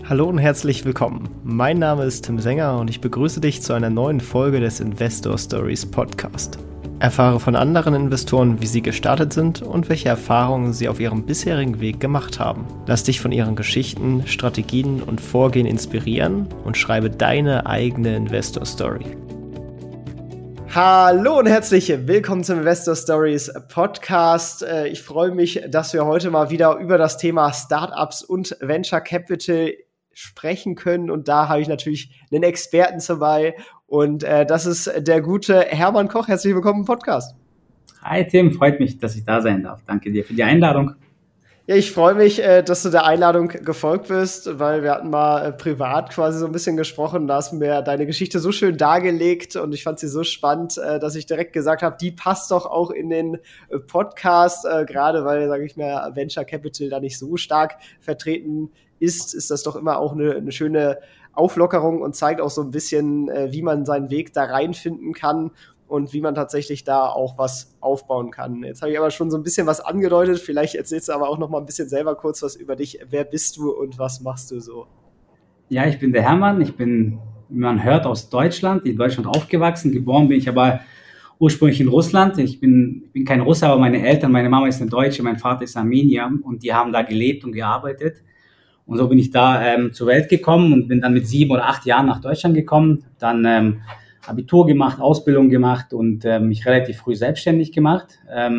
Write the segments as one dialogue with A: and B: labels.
A: Hallo und herzlich willkommen. Mein Name ist Tim Sänger und ich begrüße dich zu einer neuen Folge des Investor Stories Podcast. Erfahre von anderen Investoren, wie sie gestartet sind und welche Erfahrungen sie auf ihrem bisherigen Weg gemacht haben. Lass dich von ihren Geschichten, Strategien und Vorgehen inspirieren und schreibe deine eigene Investor Story. Hallo und herzlich willkommen zum Investor Stories Podcast. Ich freue mich, dass wir heute mal wieder über das Thema Startups und Venture Capital sprechen können. Und da habe ich natürlich einen Experten dabei. Und das ist der gute Hermann Koch. Herzlich willkommen im Podcast.
B: Hi Tim, freut mich, dass ich da sein darf. Danke dir für die Einladung.
A: Ja, ich freue mich, dass du der Einladung gefolgt bist, weil wir hatten mal privat quasi so ein bisschen gesprochen. Da hast du mir deine Geschichte so schön dargelegt und ich fand sie so spannend, dass ich direkt gesagt habe, die passt doch auch in den Podcast, gerade weil, sage ich mal, Venture Capital da nicht so stark vertreten ist das doch immer auch eine schöne Auflockerung und zeigt auch so ein bisschen, wie man seinen Weg da reinfinden kann und wie man tatsächlich da auch was aufbauen kann. Jetzt habe ich aber schon so ein bisschen was angedeutet. Vielleicht erzählst du aber auch noch mal ein bisschen selber kurz was über dich. Wer bist du und was machst du so?
B: Ja, ich bin der Hermann. Ich bin, wie man hört, aus Deutschland, in Deutschland aufgewachsen. Geboren bin ich aber ursprünglich in Russland. Ich bin kein Russe, aber meine Eltern, meine Mama ist eine Deutsche, mein Vater ist Armenier und die haben da gelebt und gearbeitet. Und so bin ich da zur Welt gekommen und bin dann mit 7 oder 8 Jahren nach Deutschland gekommen. Dann Abitur gemacht, Ausbildung gemacht und mich relativ früh selbstständig gemacht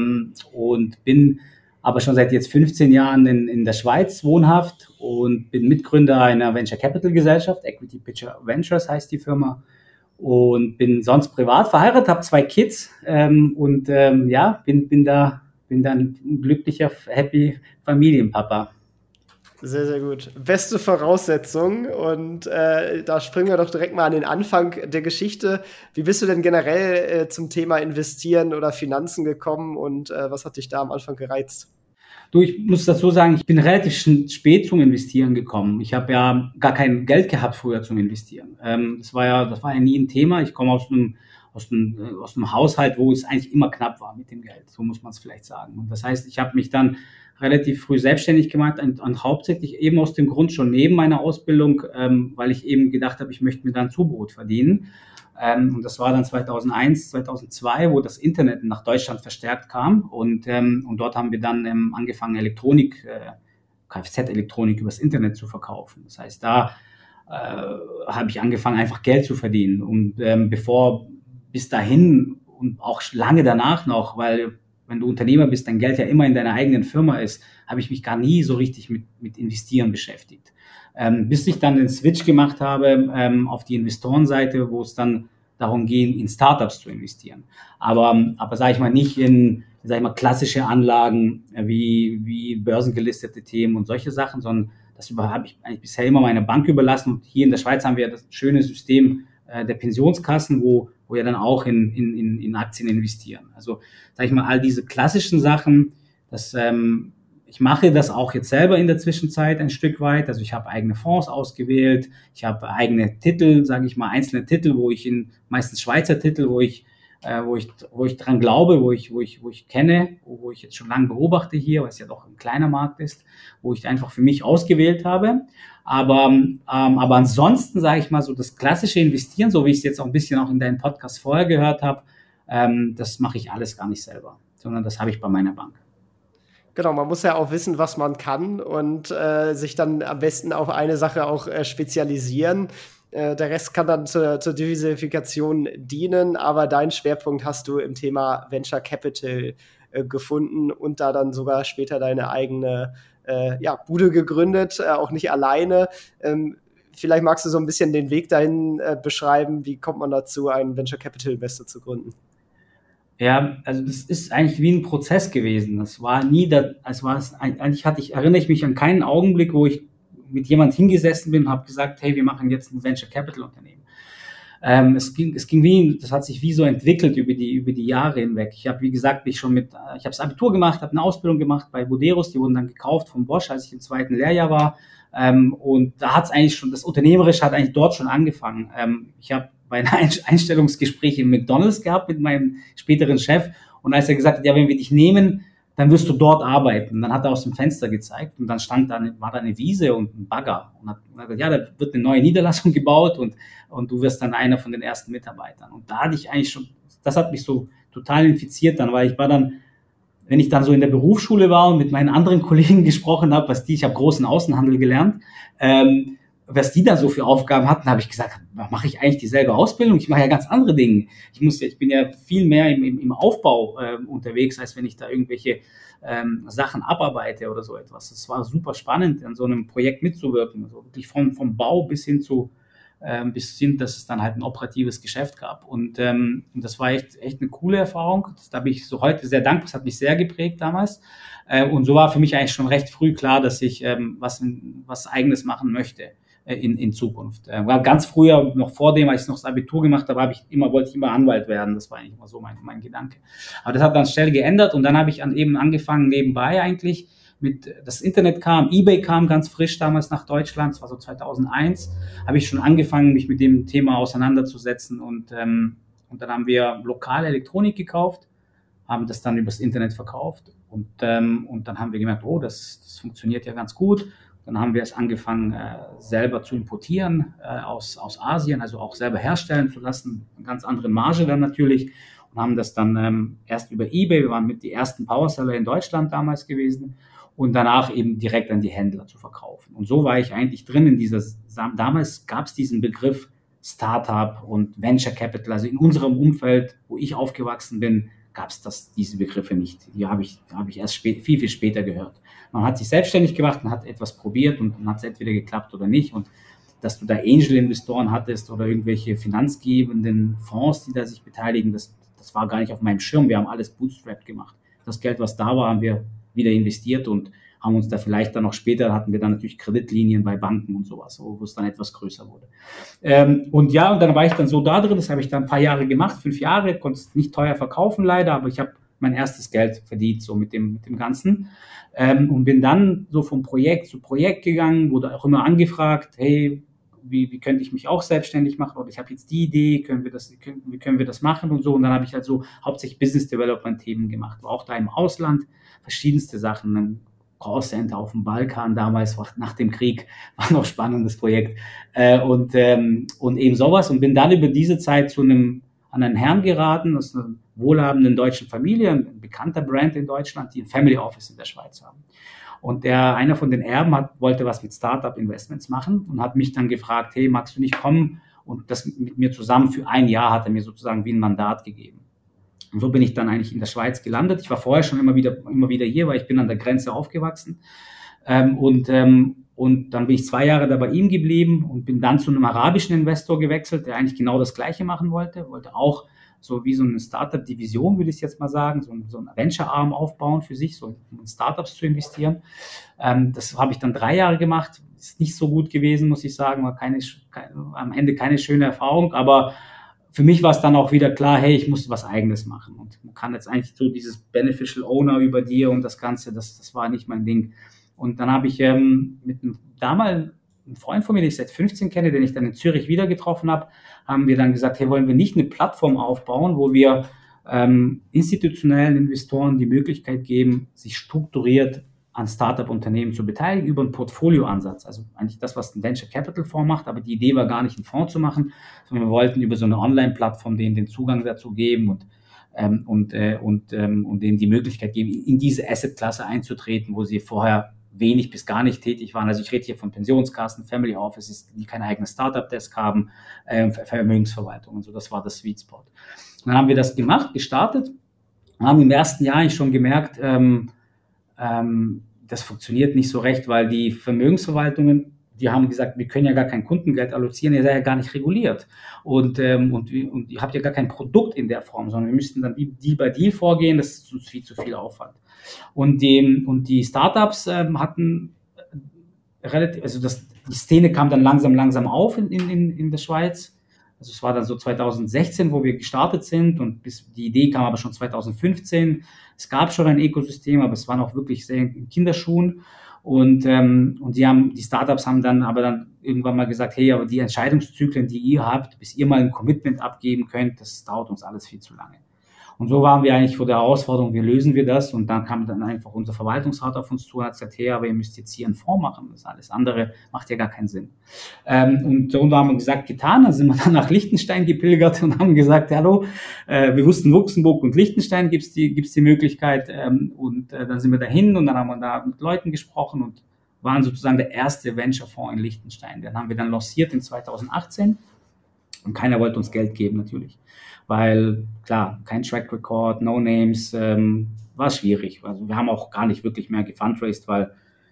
B: und bin aber schon seit jetzt 15 Jahren in der Schweiz wohnhaft und bin Mitgründer einer Venture Capital Gesellschaft, Equity Pitcher Ventures heißt die Firma, und bin sonst privat verheiratet, habe 2 Kids bin dann ein glücklicher, happy Familienpapa.
A: Sehr, sehr gut. Beste Voraussetzung. Und da springen wir doch direkt mal an den Anfang der Geschichte. Wie bist du denn generell zum Thema Investieren oder Finanzen gekommen und was hat dich da am Anfang gereizt?
B: Du, ich muss dazu sagen, ich bin relativ spät zum Investieren gekommen. Ich habe ja gar kein Geld gehabt früher zum Investieren. Das war ja nie ein Thema. Ich komme aus einem Haushalt, wo es eigentlich immer knapp war mit dem Geld. So muss man es vielleicht sagen. Und das heißt, ich habe mich dann relativ früh selbstständig gemacht und hauptsächlich eben aus dem Grund schon neben meiner Ausbildung, weil ich eben gedacht habe, ich möchte mir dann Zubrot verdienen. Und das war dann 2001, 2002, wo das Internet nach Deutschland verstärkt kam und dort haben wir dann angefangen, Kfz-Elektronik übers Internet zu verkaufen. Das heißt, da habe ich angefangen, einfach Geld zu verdienen und bis dahin und auch lange danach noch, weil wenn du Unternehmer bist, dein Geld ja immer in deiner eigenen Firma ist, habe ich mich gar nie so richtig mit Investieren beschäftigt. Bis ich dann den Switch gemacht habe auf die Investorenseite, wo es dann darum ging, in Startups zu investieren. Aber sage ich mal, nicht in klassische Anlagen wie börsengelistete Themen und solche Sachen, sondern das habe ich eigentlich bisher immer meiner Bank überlassen. Und hier in der Schweiz haben wir das schöne System der Pensionskassen, wo wir dann auch in Aktien investieren. Also sage ich mal, all diese klassischen Sachen, ich mache das auch jetzt selber in der Zwischenzeit ein Stück weit. Also ich habe eigene Fonds ausgewählt, ich habe eigene Titel, sage ich mal, einzelne Titel, meistens Schweizer Titel, wo ich dran glaube, wo ich kenne, wo ich jetzt schon lange beobachte hier, weil es ja doch ein kleiner Markt ist, wo ich einfach für mich ausgewählt habe. Aber ansonsten sage ich mal so, das klassische Investieren, so wie ich es jetzt auch ein bisschen auch in deinem Podcast vorher gehört habe, das mache ich alles gar nicht selber, sondern das habe ich bei meiner Bank.
A: Genau, man muss ja auch wissen, was man kann und sich dann am besten auf eine Sache auch spezialisieren. Der Rest kann dann zur Diversifikation dienen, aber deinen Schwerpunkt hast du im Thema Venture Capital gefunden und da dann sogar später deine eigene Bude gegründet, auch nicht alleine. Vielleicht magst du so ein bisschen den Weg dahin beschreiben, wie kommt man dazu, einen Venture Capital Investor zu gründen?
B: Ja, also das ist eigentlich wie ein Prozess gewesen. Erinnere ich mich an keinen Augenblick, wo ich mit jemand hingesessen bin und habe gesagt, hey, wir machen jetzt ein Venture Capital Unternehmen. Das hat sich wie so entwickelt über die Jahre hinweg. Ich habe, wie gesagt, ich habe das Abitur gemacht, habe eine Ausbildung gemacht bei Buderus, die wurden dann gekauft von Bosch, als ich im 2. Lehrjahr war. Und da hat es eigentlich schon, das Unternehmerische hat eigentlich dort schon angefangen. Ich habe bei einem Einstellungsgespräch in McDonald's gehabt mit meinem späteren Chef und als er gesagt hat, ja, wenn wir dich nehmen, dann wirst du dort arbeiten. Und dann hat er aus dem Fenster gezeigt und dann war da eine Wiese und ein Bagger. Und hat gesagt, ja, da wird eine neue Niederlassung gebaut und du wirst dann einer von den ersten Mitarbeitern. Und da hatte ich eigentlich schon, das hat mich so total infiziert dann, weil ich war dann, wenn ich dann so in der Berufsschule war und mit meinen anderen Kollegen gesprochen habe, ich habe großen Außenhandel gelernt, was die da so für Aufgaben hatten, habe ich gesagt, mache ich eigentlich dieselbe Ausbildung? Ich mache ja ganz andere Dinge. Ich bin ja viel mehr im Aufbau unterwegs, als wenn ich da irgendwelche Sachen abarbeite oder so etwas. Das war super spannend, an so einem Projekt mitzuwirken. Also wirklich vom Bau bis hin, dass es dann halt ein operatives Geschäft gab. Und das war echt eine coole Erfahrung. Da bin ich so heute sehr dankbar. Das hat mich sehr geprägt damals. Und so war für mich eigentlich schon recht früh klar, dass ich was Eigenes machen möchte in Zukunft. War ganz früher, noch vor dem, als ich noch das Abitur gemacht habe, wollte ich immer Anwalt werden. Das war eigentlich immer so mein Gedanke. Aber das hat dann schnell geändert und dann habe ich eben angefangen, nebenbei eigentlich das Internet kam, eBay kam ganz frisch damals nach Deutschland, das war so 2001, habe ich schon angefangen, mich mit dem Thema auseinanderzusetzen und dann haben wir lokale Elektronik gekauft, haben das dann übers Internet verkauft und dann haben wir gemerkt, oh, das funktioniert ja ganz gut. Dann haben wir es angefangen, selber zu importieren aus Asien, also auch selber herstellen zu lassen, eine ganz andere Marge dann natürlich und haben das dann erst über eBay, wir waren mit die ersten Powerseller in Deutschland damals gewesen und danach eben direkt an die Händler zu verkaufen. Und so war ich eigentlich drin in damals gab es diesen Begriff Startup und Venture Capital, also in unserem Umfeld, wo ich aufgewachsen bin, gab es diese Begriffe nicht. Die habe ich erst viel später gehört. Man hat sich selbstständig gemacht, man hat etwas probiert und dann hat es entweder geklappt oder nicht. Und dass du da Angel-Investoren hattest oder irgendwelche finanzgebenden Fonds, die da sich beteiligen, das war gar nicht auf meinem Schirm. Wir haben alles bootstrapped gemacht. Das Geld, was da war, haben wir wieder investiert und haben uns da vielleicht dann noch später, hatten wir dann natürlich Kreditlinien bei Banken und sowas, wo es dann etwas größer wurde. Und dann war ich dann so da drin, das habe ich dann ein paar Jahre gemacht, 5 Jahre, konnte es nicht teuer verkaufen leider, aber ich habe mein erstes Geld verdient, so mit dem Ganzen. Und bin dann so von Projekt zu Projekt gegangen, wurde auch immer angefragt, hey, wie könnte ich mich auch selbstständig machen oder ich habe jetzt die Idee, wie können wir das machen und so. Und dann habe ich halt so hauptsächlich Business Development Themen gemacht, war auch da im Ausland, verschiedenste Sachen, ein Callcenter auf dem Balkan damals, nach dem Krieg, war noch ein spannendes Projekt und eben sowas und bin dann über diese Zeit an einen Herrn geraten, aus einer wohlhabenden deutschen Familie, ein bekannter Brand in Deutschland, die ein Family Office in der Schweiz haben. Und einer von den Erben wollte was mit Startup-Investments machen und hat mich dann gefragt, hey, magst du nicht kommen? Und das mit mir zusammen für 1 Jahr hat er mir sozusagen wie ein Mandat gegeben. Und so bin ich dann eigentlich in der Schweiz gelandet. Ich war vorher schon immer wieder hier, weil ich bin an der Grenze aufgewachsen. Und dann bin ich 2 Jahre da bei ihm geblieben und bin dann zu einem arabischen Investor gewechselt, der eigentlich genau das Gleiche machen wollte auch so wie so eine Startup-Division, würde ich jetzt mal sagen, so einen Venture-Arm aufbauen für sich, so in Startups zu investieren. Das habe ich dann 3 Jahre gemacht. Ist nicht so gut gewesen, muss ich sagen, war am Ende keine schöne Erfahrung, aber für mich war es dann auch wieder klar, hey, ich muss was Eigenes machen und man kann jetzt eigentlich so dieses Beneficial Owner über dir und das Ganze, das war nicht mein Ding. Und dann habe ich mit damals ein Freund von mir, den ich seit 15 kenne, den ich dann in Zürich wieder getroffen habe, haben wir dann gesagt, hey, wollen wir nicht eine Plattform aufbauen, wo wir institutionellen Investoren die Möglichkeit geben, sich strukturiert an Startup-Unternehmen zu beteiligen über einen Portfolioansatz. Also eigentlich das, was ein Venture Capital Fonds macht, aber die Idee war gar nicht, einen Fonds zu machen, sondern wir wollten über so eine Online-Plattform denen den Zugang dazu geben und denen die Möglichkeit geben, in diese Asset-Klasse einzutreten, wo sie vorher wenig bis gar nicht tätig waren. Also ich rede hier von Pensionskassen, Family Offices, die kein eigenes Startup-Desk haben, Vermögensverwaltung und so. Das war das Sweet Spot. Und dann haben wir das gestartet und haben im ersten Jahr eigentlich schon gemerkt, das funktioniert nicht so recht, weil die Vermögensverwaltungen, die haben gesagt, wir können ja gar kein Kundengeld allozieren, ihr seid ja gar nicht reguliert und ihr habt ja gar kein Produkt in der Form, sondern wir müssten dann Deal by Deal vorgehen, das ist uns viel zu viel Aufwand. Und die Startups hatten relativ, also die Szene kam dann langsam auf in der Schweiz. Also es war dann so 2016, wo wir gestartet sind und die Idee kam aber schon 2015. Es gab schon ein Ökosystem, aber es war noch wirklich sehr in Kinderschuhen. Und die Startups haben dann irgendwann mal gesagt, hey, aber die Entscheidungszyklen, die ihr habt, bis ihr mal ein Commitment abgeben könnt, das dauert uns alles viel zu lange. Und so waren wir eigentlich vor der Herausforderung, wie lösen wir das? Und dann kam dann einfach unser Verwaltungsrat auf uns zu und hat gesagt, hey, aber ihr müsst jetzt hier einen Fonds machen. Das alles andere macht ja gar keinen Sinn. Und so haben wir gesagt, getan. Dann sind wir dann nach Liechtenstein gepilgert und haben gesagt, hallo, wir wussten, Luxemburg und Liechtenstein gibt's die Möglichkeit. Dann sind wir dahin und dann haben wir da mit Leuten gesprochen und waren sozusagen der erste Venture-Fonds in Liechtenstein. Den haben wir dann lanciert in 2018 und keiner wollte uns Geld geben natürlich. Weil, klar, kein Track Record, No Names, war schwierig. Also wir haben auch gar nicht wirklich mehr gefundraised, weil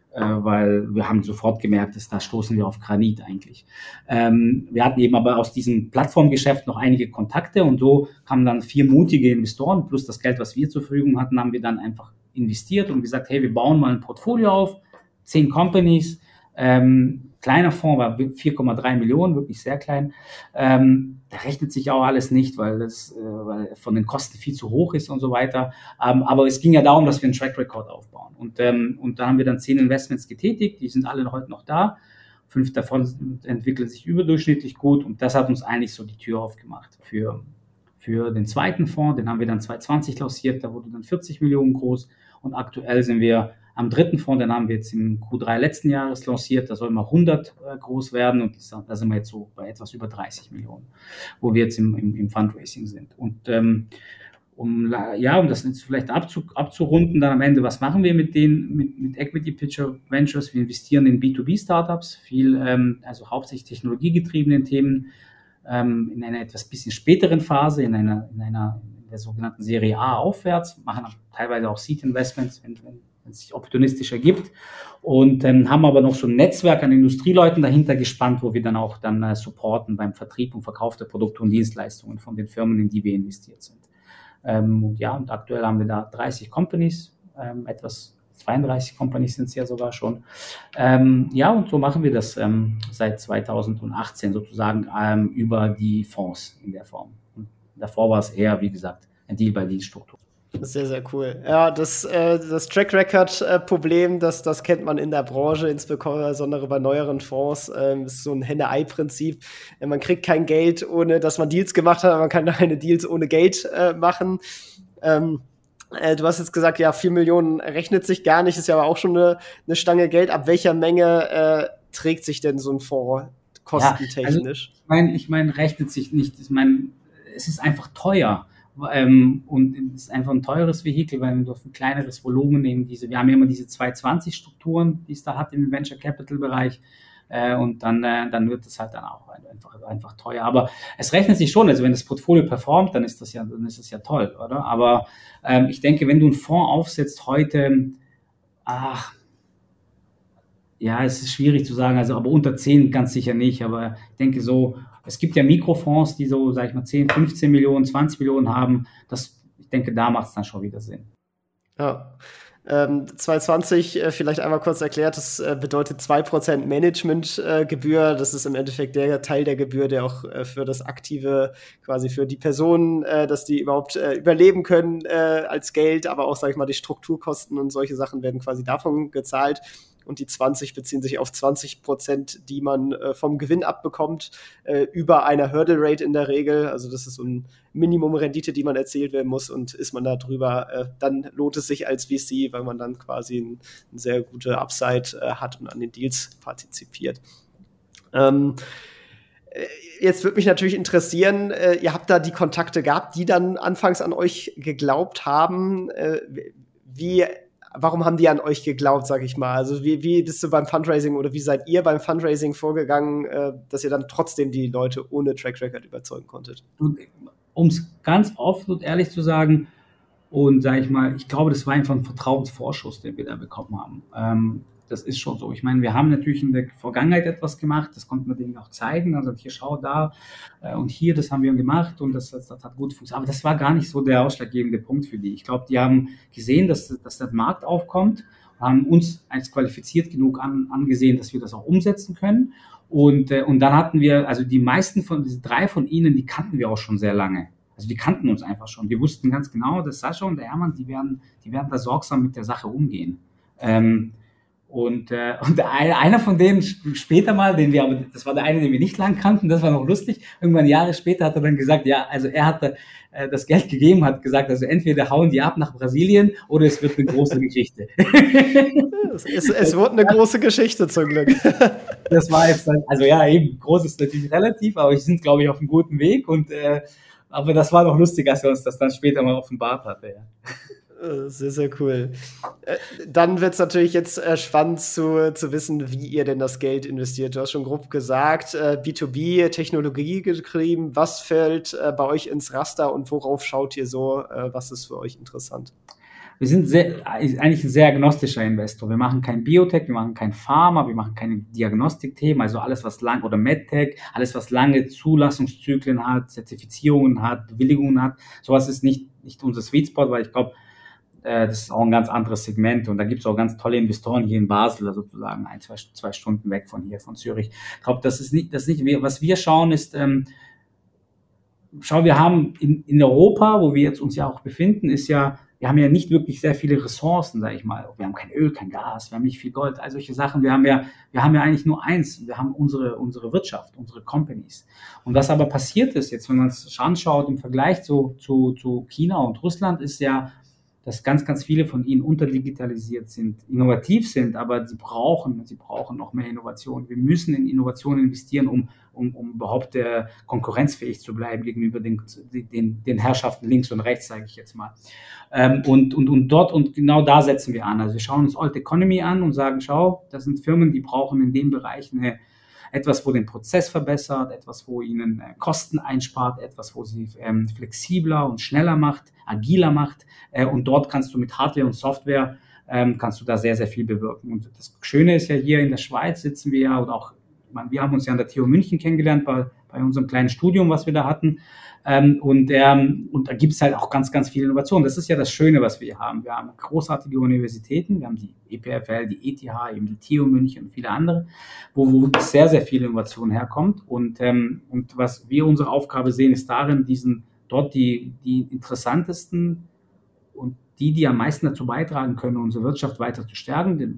B: wir haben sofort gemerkt, da stoßen wir auf Granit eigentlich. Wir hatten eben aber aus diesem Plattformgeschäft noch einige Kontakte und so kamen dann 4 mutige Investoren plus das Geld, was wir zur Verfügung hatten, haben wir dann einfach investiert und gesagt, hey, wir bauen mal ein Portfolio auf, 10 Companies, kleiner Fonds war 4,3 Millionen, wirklich sehr klein. Da rechnet sich auch alles nicht, weil von den Kosten viel zu hoch ist und so weiter. Aber es ging ja darum, dass wir einen Track Record aufbauen. Und da haben wir dann 10 Investments getätigt, die sind alle heute noch da. 5 davon entwickeln sich überdurchschnittlich gut und das hat uns eigentlich so die Tür aufgemacht für den zweiten Fonds. Den haben wir dann 2020 lanciert, da wurde dann 40 Millionen groß und aktuell sind wir am dritten Fonds, den haben wir jetzt im Q3 letzten Jahres lanciert, da soll mal 100 groß werden und da sind wir jetzt so bei etwas über 30 Millionen, wo wir jetzt im Fundraising sind. Und um das jetzt vielleicht abzurunden, dann am Ende, was machen wir mit Equity Pitcher Ventures? Wir investieren in B2B-Startups, also hauptsächlich technologiegetriebenen Themen, in einer etwas bisschen späteren Phase, in der sogenannten Serie A aufwärts, machen teilweise auch Seed-Investments, wenn es sich opportunistisch ergibt und haben aber noch so ein Netzwerk an Industrieleuten dahinter gespannt, wo wir dann auch supporten beim Vertrieb und Verkauf der Produkte und Dienstleistungen von den Firmen, in die wir investiert sind. Und aktuell haben wir da 30 Companies, etwas 32 Companies sind es ja sogar schon. Und so machen wir das seit 2018 sozusagen über die Fonds in der Form. Und davor war es eher, wie gesagt, ein Deal-by-Deal-Struktur.
A: Sehr, sehr cool. Ja, das Track-Record-Problem, das kennt man in der Branche, insbesondere bei neueren Fonds, ist so ein Henne-Ei-Prinzip. Man kriegt kein Geld, ohne dass man Deals gemacht hat, aber man kann keine Deals ohne Geld machen. Du hast jetzt gesagt, ja, 4 Millionen rechnet sich gar nicht, ist ja aber auch schon eine Stange Geld. Ab welcher Menge trägt sich denn so ein Fonds kostentechnisch?
B: Ja, also ich meine, rechnet sich nicht. Ich meine, es ist einfach teuer. Und es ist einfach ein teures Vehikel, weil wir auf ein kleineres Volumen nehmen. Wir haben ja immer diese 220-Strukturen, die es da hat im Venture Capital Bereich. Und dann wird es halt dann auch einfach teuer. Aber es rechnet sich schon. Also wenn das Portfolio performt, dann ist das ja toll, oder? Aber ich denke, wenn du einen Fonds aufsetzt heute, es ist schwierig zu sagen. Also aber unter 10 ganz sicher nicht. Aber ich denke so, es gibt ja Mikrofonds, die so, sag ich mal, 10, 15 Millionen, 20 Millionen haben. Ich denke, da macht es dann schon wieder Sinn.
A: Ja. 220 vielleicht einmal kurz erklärt, das bedeutet 2% Managementgebühr. Das ist im Endeffekt der Teil der Gebühr, der auch für das Aktive, quasi für die Personen, dass die überhaupt überleben können als Geld, aber auch, sag ich mal, die Strukturkosten und solche Sachen werden quasi davon gezahlt. Und die 20 beziehen sich auf 20%, die man vom Gewinn abbekommt, über einer Hurdle Rate in der Regel. Also das ist so ein Minimumrendite, die man erzielt werden muss. Und ist man da drüber, dann lohnt es sich als VC, weil man dann quasi eine sehr gute Upside hat und an den Deals partizipiert. Jetzt würde mich natürlich interessieren, ihr habt da die Kontakte gehabt, die dann anfangs an euch geglaubt haben. Warum haben die an euch geglaubt, sag ich mal? Also wie bist du beim Fundraising oder wie seid ihr beim Fundraising vorgegangen, dass ihr dann trotzdem die Leute ohne Track Record überzeugen konntet?
B: Um es ganz offen und ehrlich zu sagen, und sag ich mal, ich glaube, das war einfach ein Vertrauensvorschuss, den wir da bekommen haben. Das ist schon so. Ich meine, wir haben natürlich in der Vergangenheit etwas gemacht, das konnten wir denen auch zeigen. Also hier, schau da und hier, das haben wir gemacht und das hat gut funktioniert. Aber das war gar nicht so der ausschlaggebende Punkt für die. Ich glaube, die haben gesehen, dass der Markt aufkommt, haben uns als qualifiziert genug angesehen, dass wir das auch umsetzen können. Und dann hatten wir, also die meisten diese 3 von ihnen, die kannten wir auch schon sehr lange. Also die kannten uns einfach schon. Wir wussten ganz genau, dass Sascha und der Hermann, die werden da sorgsam mit der Sache umgehen. Und einer von denen später mal, das war der eine, den wir nicht lang kannten, das war noch lustig. Irgendwann Jahre später hat er dann gesagt, ja, also er hatte das Geld gegeben, hat gesagt, also entweder hauen die ab nach Brasilien oder es wird eine große Geschichte.
A: Es wird eine große Geschichte zum Glück.
B: Das war jetzt dann, also ja, eben, groß ist natürlich relativ, aber wir sind, glaube ich, auf einem guten Weg aber das war noch lustig, als er uns das dann später mal offenbart hatte, ja.
A: Sehr, sehr cool. Dann wird es natürlich jetzt spannend zu wissen, wie ihr denn das Geld investiert. Du hast schon grob gesagt, B2B, Technologie getrieben. Was fällt bei euch ins Raster und worauf schaut ihr so? Was ist für euch interessant?
B: Wir sind eigentlich ein sehr agnostischer Investor. Wir machen kein Biotech, wir machen kein Pharma, wir machen keine Diagnostikthemen, also alles, was oder MedTech, alles, was lange Zulassungszyklen hat, Zertifizierungen hat, Bewilligungen hat. Sowas ist nicht unser Sweet Spot, weil ich glaube, das ist auch ein ganz anderes Segment und da gibt es auch ganz tolle Investoren hier in Basel, also sozusagen 2 Stunden weg von Zürich. Ich glaube, das ist nicht, was wir schauen ist, wir haben in Europa, wo wir jetzt uns ja auch befinden, wir haben ja nicht wirklich sehr viele Ressourcen, sage ich mal. Wir haben kein Öl, kein Gas, wir haben nicht viel Gold, all solche Sachen. Wir haben ja eigentlich nur eins, wir haben unsere Wirtschaft, unsere Companies. Und was aber passiert ist jetzt, wenn man es anschaut im Vergleich zu China und Russland, ist ja, dass ganz, ganz viele von ihnen unterdigitalisiert sind, innovativ sind, aber sie brauchen noch mehr Innovation. Wir müssen in Innovation investieren, um überhaupt konkurrenzfähig zu bleiben gegenüber den Herrschaften links und rechts, sage ich jetzt mal. Und genau da setzen wir an. Also wir schauen uns Old Economy an und sagen, schau, das sind Firmen, die brauchen in dem Bereich etwas, wo den Prozess verbessert, etwas, wo ihnen Kosten einspart, etwas, wo sie flexibler und schneller macht, agiler macht. Und dort kannst du mit Hardware und Software kannst du da sehr, sehr viel bewirken. Und das Schöne ist ja, hier in der Schweiz sitzen wir ja, oder auch, wir haben uns ja an der TU München kennengelernt, bei unserem kleinen Studium, was wir da hatten. Und da gibt es halt auch ganz, ganz viel Innovation. Das ist ja das Schöne, was wir hier haben. Wir haben großartige Universitäten, wir haben die EPFL, die ETH, eben die TU München und viele andere, wo sehr, sehr viel Innovation herkommt. Und was wir unsere Aufgabe sehen, ist darin, dort die interessantesten und die am meisten dazu beitragen können, unsere Wirtschaft weiter zu stärken,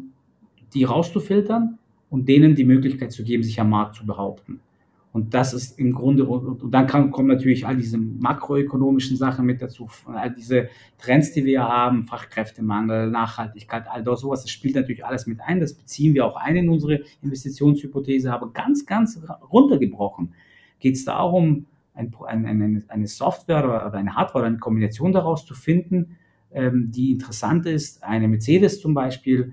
B: die rauszufiltern und denen die Möglichkeit zu geben, sich am Markt zu behaupten. Und das ist im Grunde, und dann kommen natürlich all diese makroökonomischen Sachen mit dazu, all diese Trends, die wir haben, Fachkräftemangel, Nachhaltigkeit, all das, sowas, das spielt natürlich alles mit ein, das beziehen wir auch ein in unsere Investitionshypothese, aber ganz, ganz runtergebrochen geht es darum, eine Software oder eine Hardware oder eine Kombination daraus zu finden, die interessant ist, eine Mercedes zum Beispiel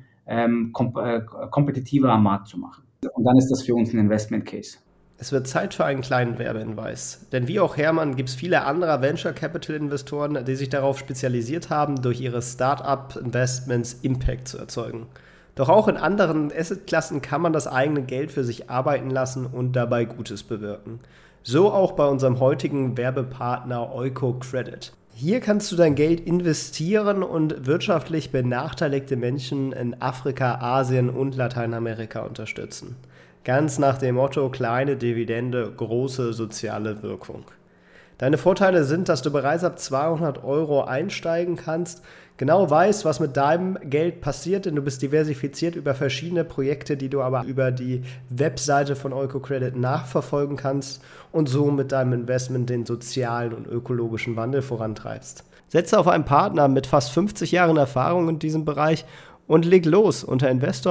B: kompetitiver am Markt zu machen. Und dann ist das für uns ein Investment Case.
A: Es wird Zeit für einen kleinen Werbehinweis. Denn wie auch Hermann gibt es viele andere Venture Capital Investoren, die sich darauf spezialisiert haben, durch ihre Start-up-Investments Impact zu erzeugen. Doch auch in anderen Assetklassen kann man das eigene Geld für sich arbeiten lassen und dabei Gutes bewirken. So auch bei unserem heutigen Werbepartner EucoCredit. Hier kannst du dein Geld investieren und wirtschaftlich benachteiligte Menschen in Afrika, Asien und Lateinamerika unterstützen. Ganz nach dem Motto, kleine Dividende, große soziale Wirkung. Deine Vorteile sind, dass du bereits ab 200 € einsteigen kannst, genau weißt, was mit deinem Geld passiert, denn du bist diversifiziert über verschiedene Projekte, die du aber über die Webseite von EucoCredit nachverfolgen kannst und so mit deinem Investment den sozialen und ökologischen Wandel vorantreibst. Setze auf einen Partner mit fast 50 Jahren Erfahrung in diesem Bereich und leg los unter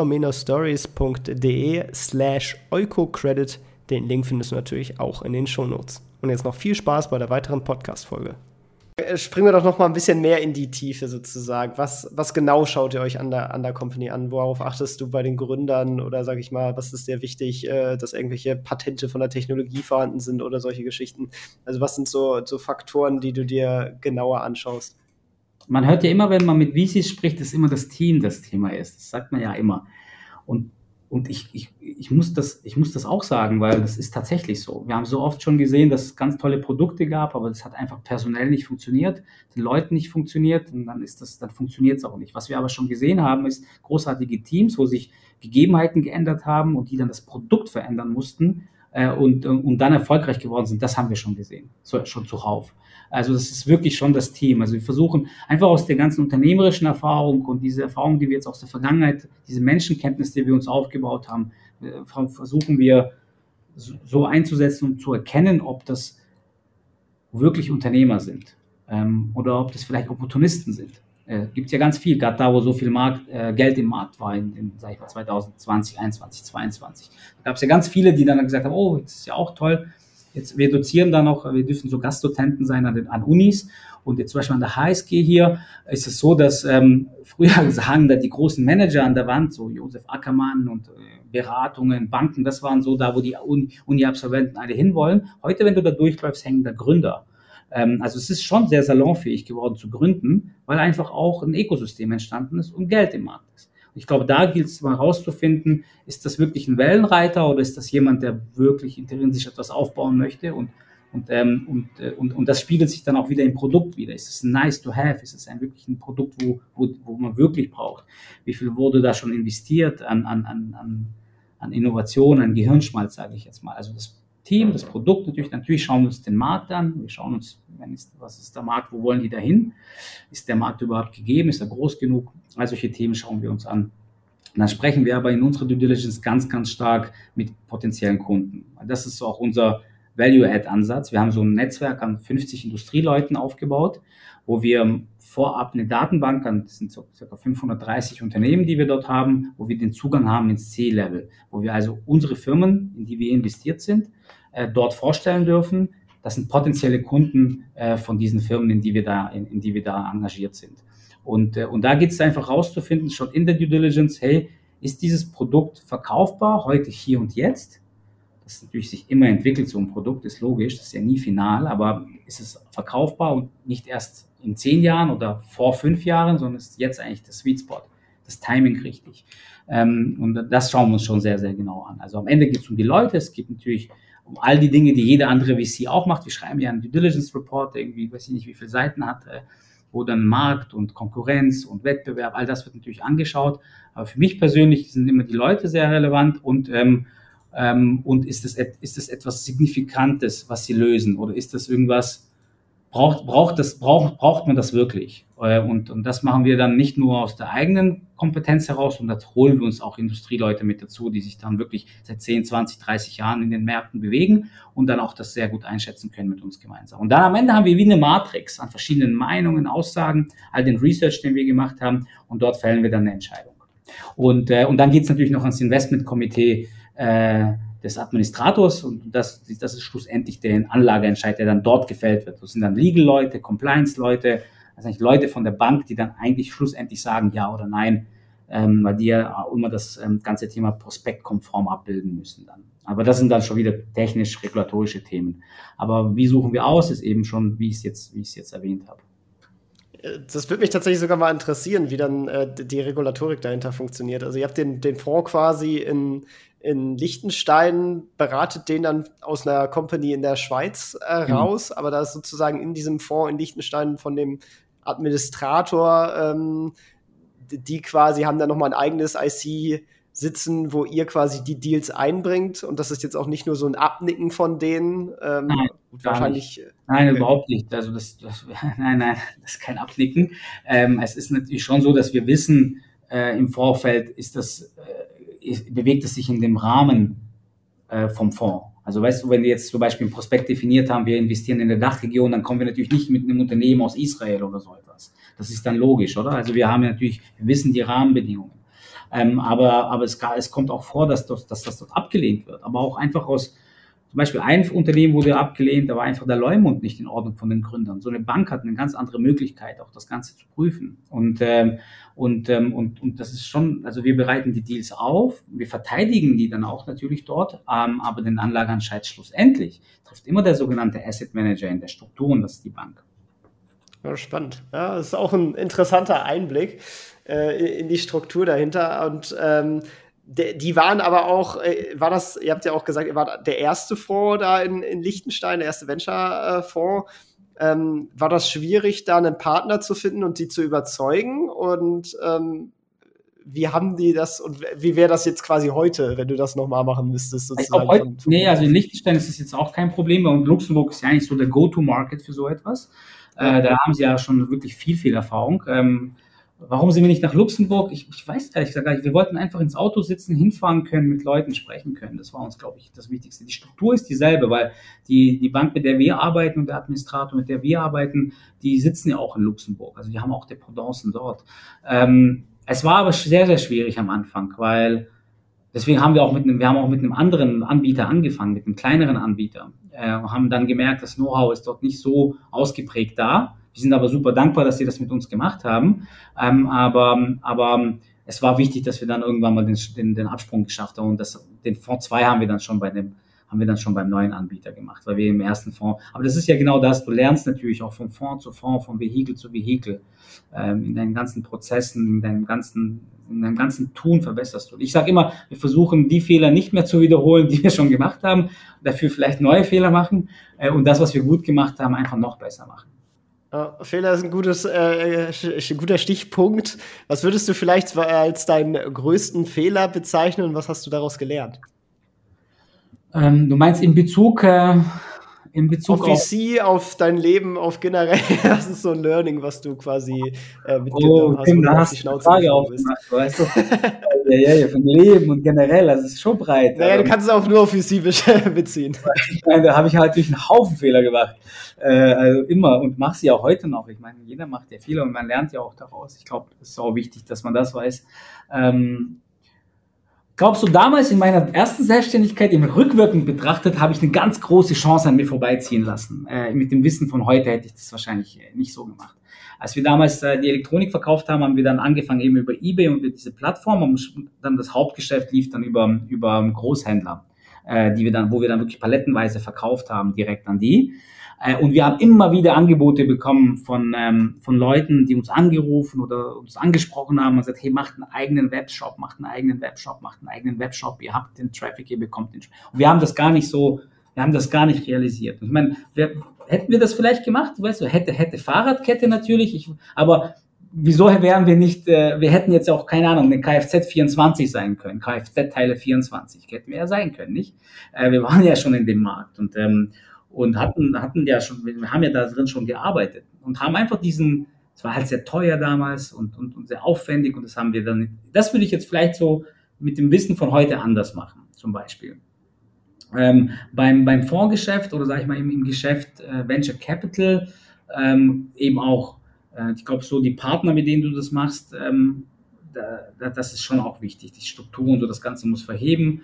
A: investor-stories.de/EucoCredit. Den Link findest du natürlich auch in den Shownotes. Und jetzt noch viel Spaß bei der weiteren Podcast-Folge. Springen wir doch noch mal ein bisschen mehr in die Tiefe sozusagen. Was genau schaut ihr euch an der Company an? Worauf achtest du bei den Gründern? Oder sag ich mal, was ist dir wichtig, dass irgendwelche Patente von der Technologie vorhanden sind oder solche Geschichten? Also was sind so Faktoren, die du dir genauer anschaust?
B: Man hört ja immer, wenn man mit VCs spricht, dass immer das Team das Thema ist. Das sagt man ja immer. Und ich muss das auch sagen, weil das ist tatsächlich so. Wir haben so oft schon gesehen, dass es ganz tolle Produkte gab, aber das hat einfach personell nicht funktioniert, den Leuten nicht funktioniert und dann funktioniert es auch nicht. Was wir aber schon gesehen haben, ist großartige Teams, wo sich Gegebenheiten geändert haben und die dann das Produkt verändern mussten und dann erfolgreich geworden sind, das haben wir schon gesehen, schon zuhauf. Also das ist wirklich schon das Team. Also wir versuchen einfach aus der ganzen unternehmerischen Erfahrung und diese Erfahrung, die wir jetzt aus der Vergangenheit, diese Menschenkenntnis, die wir uns aufgebaut haben, versuchen wir so einzusetzen und zu erkennen, ob das wirklich Unternehmer sind oder ob das vielleicht Opportunisten sind. Gibt es ja ganz viel, gerade da, wo so viel Geld im Markt war, sag ich mal, 2020, 2021, 2022. Da gab es ja ganz viele, die dann gesagt haben, oh, das ist ja auch toll, jetzt wir dozieren da noch, wir dürfen so Gastdozenten sein an Unis und jetzt zum Beispiel an der HSG hier ist es so, dass früher sagen da die großen Manager an der Wand, so Josef Ackermann und Beratungen, Banken, das waren so da, wo die Uni-Absolventen alle hinwollen. Heute, wenn du da durchläufst, hängen da Gründer. Also es ist schon sehr salonfähig geworden zu gründen, weil einfach auch ein Ökosystem entstanden ist und Geld im Markt ist. Und ich glaube, da gilt es mal herauszufinden, ist das wirklich ein Wellenreiter oder ist das jemand, der wirklich intrinsisch etwas aufbauen möchte und das spiegelt sich dann auch wieder im Produkt wieder. Ist es ein nice to have? Ist es wirklich ein Produkt, wo man wirklich braucht? Wie viel wurde da schon investiert an Innovation, an Gehirnschmalz, sage ich jetzt mal. Also das Team, das Produkt, natürlich schauen wir uns den Markt an. Wir schauen uns, was ist der Markt, wo wollen die dahin? Ist der Markt überhaupt gegeben? Ist er groß genug? All solche Themen schauen wir uns an. Und dann sprechen wir aber in unserer Due Diligence ganz, ganz stark mit potenziellen Kunden. Das ist so auch unser Value-Add-Ansatz. Wir haben so ein Netzwerk an 50 Industrieleuten aufgebaut, wo wir vorab eine Datenbank an, das sind so ca. 530 Unternehmen, die wir dort haben, wo wir den Zugang haben ins C-Level, wo wir also unsere Firmen, in die wir investiert sind, dort vorstellen dürfen. Das sind potenzielle Kunden von diesen Firmen, in die wir da engagiert sind. Und da geht es einfach rauszufinden, schon in der Due Diligence, hey, ist dieses Produkt verkaufbar heute, hier und jetzt? Das natürlich sich immer entwickelt, so ein Produkt ist logisch, das ist ja nie final, aber ist es verkaufbar und nicht erst in 10 Jahren oder vor 5 Jahren, sondern ist jetzt eigentlich der Sweet Spot, das Timing richtig. Und das schauen wir uns schon sehr, sehr genau an. Also am Ende geht es um die Leute, es geht natürlich um all die Dinge, die jeder andere VC auch macht. Wir schreiben ja einen Due Diligence Report, der irgendwie, weiß ich nicht, wie viele Seiten hat, wo dann Markt und Konkurrenz und Wettbewerb, all das wird natürlich angeschaut. Aber für mich persönlich sind immer die Leute sehr relevant und ist es etwas Signifikantes, was sie lösen? Oder ist das irgendwas, braucht man das wirklich? Und das machen wir dann nicht nur aus der eigenen Kompetenz heraus, sondern das holen wir uns auch Industrieleute mit dazu, die sich dann wirklich seit 10, 20, 30 Jahren in den Märkten bewegen und dann auch das sehr gut einschätzen können mit uns gemeinsam. Und dann am Ende haben wir wie eine Matrix an verschiedenen Meinungen, Aussagen, all den Research, den wir gemacht haben, und dort fällen wir dann eine Entscheidung. Und dann geht es natürlich noch ans Investmentkomitee des Administrators und das ist schlussendlich der Anlageentscheid, der dann dort gefällt wird. Das sind dann Legal-Leute, Compliance-Leute, also eigentlich Leute von der Bank, die dann eigentlich schlussendlich sagen ja oder nein, weil die ja immer das ganze Thema prospektkonform abbilden müssen dann. Aber das sind dann schon wieder technisch-regulatorische Themen. Aber wie suchen wir aus, ist eben schon, wie ich es jetzt erwähnt habe.
A: Das würde mich tatsächlich sogar mal interessieren, wie dann die Regulatorik dahinter funktioniert. Also ihr habt den Fonds quasi in Liechtenstein, beratet den dann aus einer Company in der Schweiz raus, aber da ist sozusagen in diesem Fonds in Liechtenstein von dem Administrator, die quasi haben dann nochmal ein eigenes IC sitzen, wo ihr quasi die Deals einbringt, und das ist jetzt auch nicht nur so ein Abnicken von denen.
B: Nein,
A: wahrscheinlich.
B: Nein, okay. Überhaupt nicht. Also nein, das ist kein Abnicken. Es ist natürlich schon so, dass wir wissen, im Vorfeld bewegt es sich in dem Rahmen vom Fonds. Also weißt du, wenn wir jetzt zum Beispiel ein Prospekt definiert haben, wir investieren in der Dachregion, dann kommen wir natürlich nicht mit einem Unternehmen aus Israel oder so etwas. Das ist dann logisch, oder? Also wir wissen die Rahmenbedingungen. Aber es kommt auch vor, dass das dort abgelehnt wird. Aber auch einfach zum Beispiel ein Unternehmen wurde abgelehnt, da war einfach der Leumund nicht in Ordnung von den Gründern. So eine Bank hat eine ganz andere Möglichkeit, auch das Ganze zu prüfen. Und das ist schon, also wir bereiten die Deals auf, wir verteidigen die dann auch natürlich dort, aber den Anlageentscheid schlussendlich trifft immer der sogenannte Asset Manager in der Struktur, und das ist die Bank.
A: Ja, spannend. Ja, das ist auch ein interessanter Einblick in die Struktur dahinter. Und die waren aber auch, ihr habt ja auch gesagt, ihr wart der erste Fonds da in Liechtenstein, der erste Venture-Fonds. War das schwierig, da einen Partner zu finden und sie zu überzeugen? Und wie haben die das und wie wäre das jetzt quasi heute, wenn du das nochmal machen müsstest? Sozusagen
B: also in Liechtenstein ist das jetzt auch kein Problem, und Luxemburg ist ja eigentlich so der Go-to-Market für so etwas. Da haben sie ja schon wirklich viel Erfahrung. Warum sind wir nicht nach Luxemburg? Ich weiß ehrlich gesagt gar nicht. Wir wollten einfach ins Auto sitzen, hinfahren können, mit Leuten sprechen können. Das war uns, glaube ich, das Wichtigste. Die Struktur ist dieselbe, weil die Bank, mit der wir arbeiten, und der Administrator, mit der wir arbeiten, die sitzen ja auch in Luxemburg. Also die haben auch Dependancen dort. Es war aber sehr schwierig am Anfang, weil deswegen haben wir auch mit einem anderen Anbieter angefangen, mit einem kleineren Anbieter. Haben dann gemerkt, das Know-how ist dort nicht so ausgeprägt da. Wir sind aber super dankbar, dass sie das mit uns gemacht haben. Aber es war wichtig, dass wir dann irgendwann mal den Absprung geschafft haben. Und den Fonds 2 haben wir dann schon beim neuen Anbieter gemacht, weil wir im ersten Fonds, aber das ist ja genau das, du lernst natürlich auch von Fonds zu Fonds, von Vehikel zu Vehikel, in deinen ganzen Prozessen, in deinem ganzen Tun verbesserst du. Ich sage immer, wir versuchen die Fehler nicht mehr zu wiederholen, die wir schon gemacht haben, dafür vielleicht neue Fehler machen und das, was wir gut gemacht haben, einfach noch besser machen.
A: Fehler ist ein guter Stichpunkt. Was würdest du vielleicht als deinen größten Fehler bezeichnen und was hast du daraus gelernt?
B: Du meinst in Bezug
A: auf VC, auf dein Leben, auf generell, das ist so ein Learning, was du quasi mitgenommen hast, wo du auf die Schnauze gefallen bist.
B: Weißt du? Ja, von Leben und generell, das ist schon breit.
A: Naja, du kannst es auch nur auf VC beziehen.
B: Ich meine, da habe ich halt durch einen Haufen Fehler gemacht. Also immer, und mache sie auch heute noch. Ich meine, jeder macht ja Fehler und man lernt ja auch daraus. Ich glaube, es ist auch wichtig, dass man das weiß. Glaubst du, damals in meiner ersten Selbstständigkeit, im Rückwirkend betrachtet, habe ich eine ganz große Chance an mir vorbeiziehen lassen. Mit dem Wissen von heute hätte ich das wahrscheinlich nicht so gemacht. Als wir damals die Elektronik verkauft haben, haben wir dann angefangen eben über eBay und über diese Plattform, und dann das Hauptgeschäft lief dann über Großhändler, wo wir dann wirklich palettenweise verkauft haben, direkt an die. Und wir haben immer wieder Angebote bekommen von Leuten, die uns angerufen oder uns angesprochen haben und gesagt, hey, macht einen eigenen Webshop, ihr habt den Traffic, ihr bekommt den Traffic. Und wir haben das gar nicht realisiert. Ich meine, hätten wir das vielleicht gemacht, weißt du, hätte Fahrradkette natürlich, aber wieso wären wir nicht, wir hätten jetzt auch, keine Ahnung, eine Kfz-24 sein können, Kfz-Teile 24, hätten wir ja sein können, nicht? Wir waren ja schon in dem Markt und hatten ja schon, wir haben ja da drin schon gearbeitet und haben einfach es war halt sehr teuer damals und sehr aufwendig, und das würde ich jetzt vielleicht so mit dem Wissen von heute anders machen, zum Beispiel. Beim Fondsgeschäft oder sage ich mal im Geschäft Venture Capital, eben auch, ich glaube so die Partner, mit denen du das machst, das ist schon auch wichtig, die Struktur und so, das Ganze muss verheben.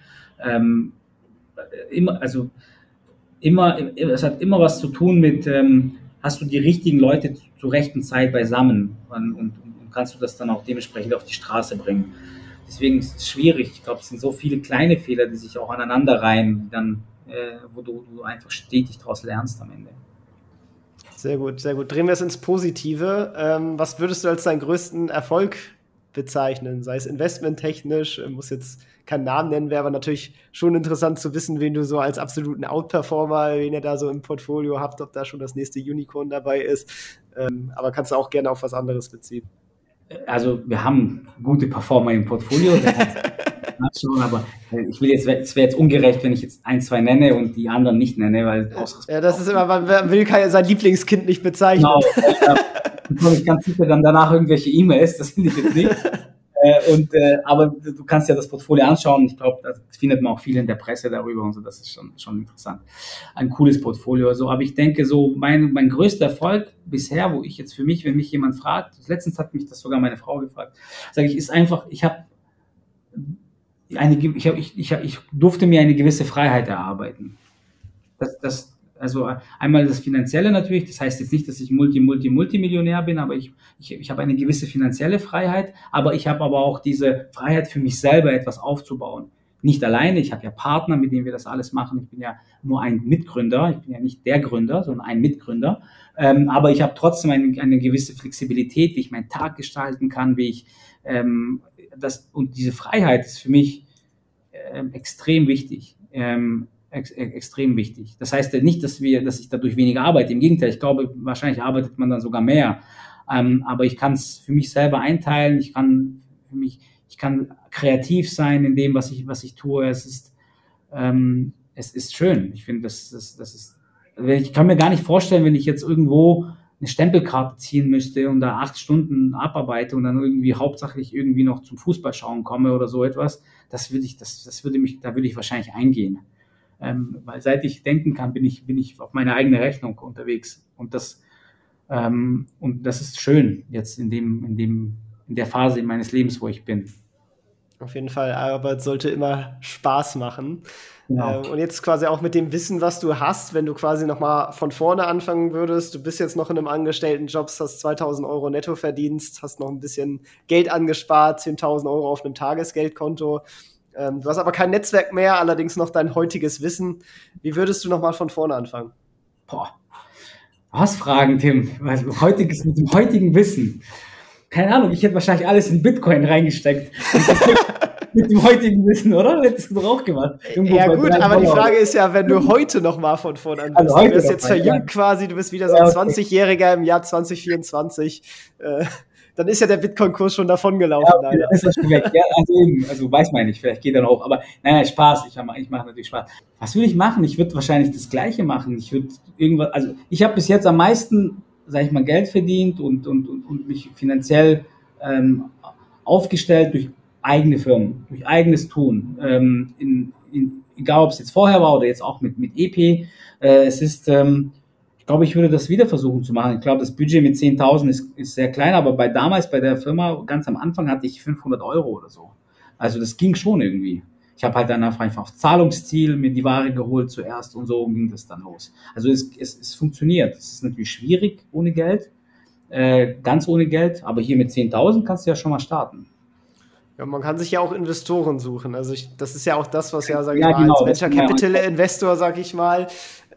B: Es hat immer was zu tun mit, hast du die richtigen Leute zur rechten Zeit beisammen und kannst du das dann auch dementsprechend auf die Straße bringen. Deswegen ist es schwierig. Ich glaube, es sind so viele kleine Fehler, die sich auch aneinander reihen, wo du einfach stetig daraus lernst am Ende.
A: Sehr gut, sehr gut. Drehen wir es ins Positive. Was würdest du als deinen größten Erfolg bezeichnen? Sei es investmenttechnisch, muss jetzt keinen Namen nennen, wäre aber natürlich schon interessant zu wissen, wen du so als absoluten Outperformer, wen ihr da so im Portfolio habt, ob da schon das nächste Unicorn dabei ist. Aber kannst du auch gerne auf was anderes beziehen.
B: Also wir haben gute Performer im Portfolio, schon, aber es wäre jetzt ungerecht, wenn ich jetzt 1, 2 nenne und die anderen nicht nenne, weil
A: ja, das ist immer, man will sein Lieblingskind nicht bezeichnen.
B: Genau, da bekomme ich ganz sicher dann danach irgendwelche E-Mails, das finde ich jetzt nicht. Aber du kannst ja das Portfolio anschauen. Ich glaube, da findet man auch viel in der Presse darüber und so. Das ist schon interessant. Ein cooles Portfolio. Also, aber ich denke, so mein größter Erfolg bisher, wo ich jetzt für mich, wenn mich jemand fragt, letztens hat mich das sogar meine Frau gefragt, sage ich, ist einfach, ich durfte mir eine gewisse Freiheit erarbeiten. Also einmal das Finanzielle natürlich, das heißt jetzt nicht, dass ich Multimillionär bin, aber ich habe eine gewisse finanzielle Freiheit, aber ich habe aber auch diese Freiheit für mich selber etwas aufzubauen. Nicht alleine, ich habe ja Partner, mit denen wir das alles machen, ich bin ja nur ein Mitgründer, ich bin ja nicht der Gründer, sondern ein Mitgründer, aber ich habe trotzdem eine gewisse Flexibilität, wie ich meinen Tag gestalten kann, und diese Freiheit ist für mich extrem wichtig. Extrem wichtig. Das heißt ja nicht, dass ich dadurch weniger arbeite. Im Gegenteil, ich glaube, wahrscheinlich arbeitet man dann sogar mehr. Aber ich kann es für mich selber einteilen. Ich kann ich kann kreativ sein in dem, was ich tue. Es ist schön. Ich finde, das ist, ich kann mir gar nicht vorstellen, wenn ich jetzt irgendwo eine Stempelkarte ziehen müsste und da 8 Stunden abarbeite und dann irgendwie hauptsächlich irgendwie noch zum Fußballschauen komme oder so etwas, da würde ich wahrscheinlich eingehen. Weil seit ich denken kann, bin ich auf meine eigene Rechnung unterwegs. Und das ist schön jetzt in der Phase meines Lebens, wo ich bin.
A: Auf jeden Fall, Arbeit sollte immer Spaß machen.
B: Genau.
A: Und jetzt quasi auch mit dem Wissen, was du hast, wenn du quasi nochmal von vorne anfangen würdest, du bist jetzt noch in einem Angestelltenjob, hast 2.000 Euro Nettoverdienst, hast noch ein bisschen Geld angespart, 10.000 Euro auf einem Tagesgeldkonto. Du hast aber kein Netzwerk mehr, allerdings noch dein heutiges Wissen. Wie würdest du nochmal von vorne anfangen?
B: Boah. Was fragen, Tim? Mit dem heutigen Wissen. Keine Ahnung, ich hätte wahrscheinlich alles in Bitcoin reingesteckt. Mit dem heutigen Wissen, oder? Hättest du doch auch gemacht.
A: Ja gut, aber die Frage ist ja, wenn du heute noch mal von vorne an bist, du wirst jetzt verjüngt quasi, du bist wieder so ein 20-Jähriger im Jahr 2024, dann ist ja der Bitcoin-Kurs schon davongelaufen.
B: Ja, okay, dann ist das schon weg. Ja, also weiß man nicht, vielleicht geht er noch hoch, aber nein, Spaß, ich mache natürlich Spaß. Was würde ich machen? Ich würde wahrscheinlich das Gleiche machen. Ich habe bis jetzt am meisten, sage ich mal, Geld verdient und mich finanziell aufgestellt durch eigene Firmen, durch eigenes Tun. Egal, ob es jetzt vorher war oder jetzt auch mit EP. Ich glaube, ich würde das wieder versuchen zu machen. Ich glaube, das Budget mit 10.000 ist sehr klein, aber damals bei der Firma, ganz am Anfang, hatte ich 500 Euro oder so. Also das ging schon irgendwie. Ich habe halt dann einfach auf Zahlungsziel mir die Ware geholt zuerst und so ging das dann los. Also es funktioniert. Es ist natürlich schwierig ohne Geld, ganz ohne Geld, aber hier mit 10.000 kannst du ja schon mal starten.
A: Ja, man kann sich ja auch Investoren suchen. Also das ist ja auch das, was ja, sag ich
B: Ja,
A: mal,
B: genau,
A: als Venture Capital Investor, sag ich mal,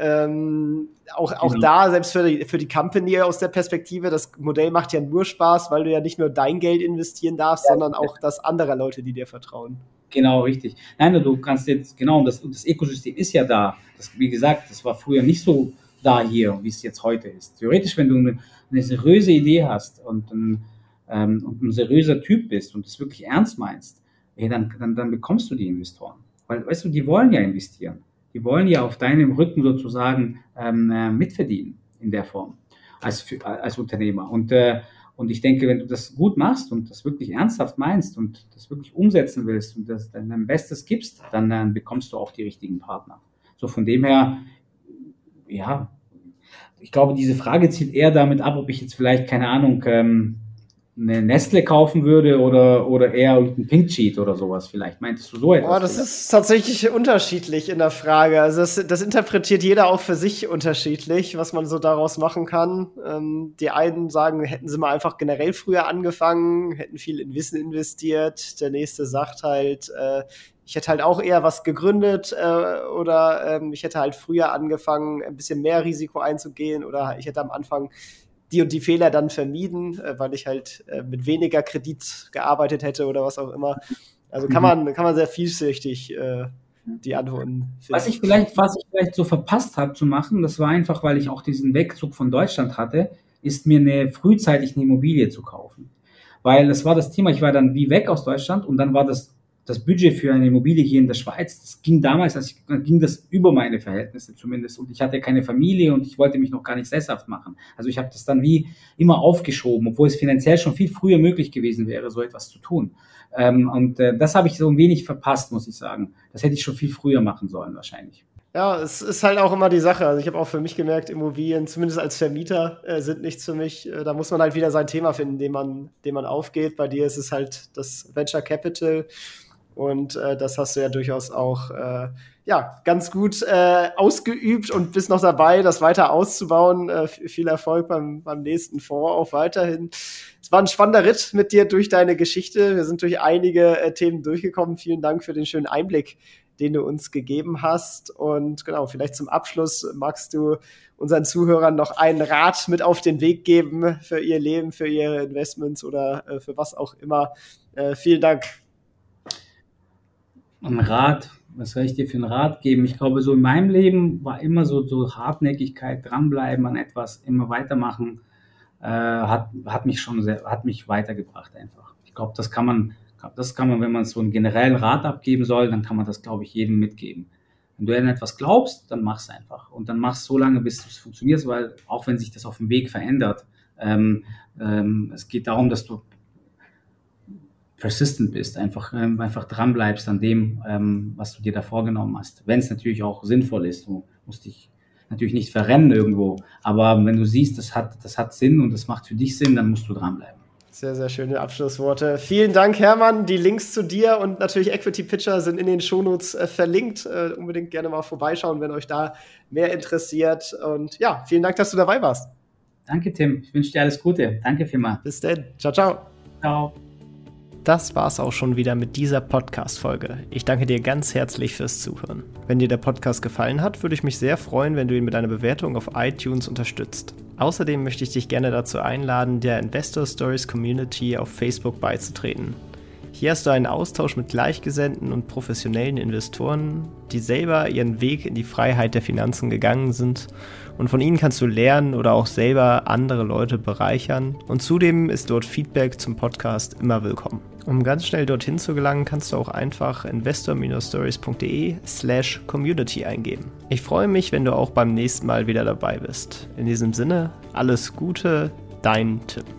A: auch
B: Genau.
A: da, selbst für die Company aus der Perspektive, das Modell macht ja nur Spaß, weil du ja nicht nur dein Geld investieren darfst, sondern auch das anderer Leute, die dir vertrauen.
B: Genau, richtig. Nein, du kannst jetzt, genau, und das Ökosystem ist ja da. Wie gesagt, das war früher nicht so da hier, wie es jetzt heute ist. Theoretisch, wenn du eine seriöse Idee hast und ein seriöser Typ bist und das wirklich ernst meinst, dann bekommst du die Investoren. Weil, weißt du, die wollen ja investieren. Die wollen ja auf deinem Rücken sozusagen mitverdienen in der Form als Unternehmer. Und ich denke, wenn du das gut machst und das wirklich ernsthaft meinst und das wirklich umsetzen willst und das dann dein Bestes gibst, dann bekommst du auch die richtigen Partner. So von dem her, ja, ich glaube, diese Frage zielt eher damit ab, ob ich jetzt vielleicht, keine Ahnung, eine Nestle kaufen würde oder eher einen Pink Cheat oder sowas vielleicht. Meintest du so etwas?
A: Oh, das ist tatsächlich unterschiedlich in der Frage. Also das interpretiert jeder auch für sich unterschiedlich, was man so daraus machen kann. Die einen sagen, hätten sie mal einfach generell früher angefangen, hätten viel in Wissen investiert. Der nächste sagt halt, ich hätte halt auch eher was gegründet oder ich hätte halt früher angefangen, ein bisschen mehr Risiko einzugehen oder ich hätte am Anfang die und die Fehler dann vermieden, weil ich halt mit weniger Kredit gearbeitet hätte oder was auch immer. Also kann man sehr vielschichtig die Antworten finden.
B: Was ich vielleicht so verpasst habe zu machen, das war einfach, weil ich auch diesen Wegzug von Deutschland hatte, ist mir frühzeitig eine Immobilie zu kaufen. Weil das war das Thema, ich war dann wie weg aus Deutschland und dann war das Budget für eine Immobilie hier in der Schweiz, das ging damals, ging das über meine Verhältnisse zumindest und ich hatte keine Familie und ich wollte mich noch gar nicht sesshaft machen. Also ich habe das dann wie immer aufgeschoben, obwohl es finanziell schon viel früher möglich gewesen wäre, so etwas zu tun. Das habe ich so ein wenig verpasst, muss ich sagen. Das hätte ich schon viel früher machen sollen wahrscheinlich.
A: Ja, es ist halt auch immer die Sache. Also ich habe auch für mich gemerkt, Immobilien, zumindest als Vermieter, sind nichts für mich. Da muss man halt wieder sein Thema finden, dem man aufgeht. Bei dir ist es halt das Venture Capital. Und das hast du ja durchaus auch ganz gut ausgeübt und bist noch dabei, das weiter auszubauen. Viel Erfolg beim nächsten Fonds auch weiterhin. Es war ein spannender Ritt mit dir durch deine Geschichte. Wir sind durch einige Themen durchgekommen. Vielen Dank für den schönen Einblick, den du uns gegeben hast. Und genau, vielleicht zum Abschluss magst du unseren Zuhörern noch einen Rat mit auf den Weg geben für ihr Leben, für ihre Investments oder für was auch immer. Vielen Dank.
B: Ein Rat, was soll ich dir für einen Rat geben? Ich glaube, so in meinem Leben war immer so Hartnäckigkeit, dranbleiben an etwas, immer weitermachen, hat mich weitergebracht einfach. Ich glaube, das kann Das kann man, wenn man so einen generellen Rat abgeben soll, dann kann man das, glaube ich, jedem mitgeben. Wenn du an etwas glaubst, dann mach's einfach. Und dann mach's so lange, bis es funktioniert, weil auch wenn sich das auf dem Weg verändert, es geht darum, dass du persistent bist, einfach dran bleibst an dem, was du dir da vorgenommen hast. Wenn es natürlich auch sinnvoll ist. Du musst dich natürlich nicht verrennen irgendwo, aber wenn du siehst, das hat Sinn und das macht für dich Sinn, dann musst du dranbleiben.
A: Sehr, sehr schöne Abschlussworte. Vielen Dank, Hermann. Die Links zu dir und natürlich Equity Pitcher sind in den Shownotes verlinkt. Unbedingt gerne mal vorbeischauen, wenn euch da mehr interessiert. Und ja, vielen Dank, dass du dabei warst.
B: Danke, Tim. Ich wünsche dir alles Gute. Danke vielmals.
A: Bis dann. Ciao, ciao.
B: Ciao.
A: Das war's auch schon wieder mit dieser Podcast-Folge. Ich danke dir ganz herzlich fürs Zuhören. Wenn dir der Podcast gefallen hat, würde ich mich sehr freuen, wenn du ihn mit einer Bewertung auf iTunes unterstützt. Außerdem möchte ich dich gerne dazu einladen, der Investor Stories Community auf Facebook beizutreten. Hier hast du einen Austausch mit Gleichgesinnten und professionellen Investoren, die selber ihren Weg in die Freiheit der Finanzen gegangen sind, und von ihnen kannst du lernen oder auch selber andere Leute bereichern, und zudem ist dort Feedback zum Podcast immer willkommen. Um ganz schnell dorthin zu gelangen, kannst du auch einfach investor-stories.de/community eingeben. Ich freue mich, wenn du auch beim nächsten Mal wieder dabei bist. In diesem Sinne, alles Gute, dein Tim.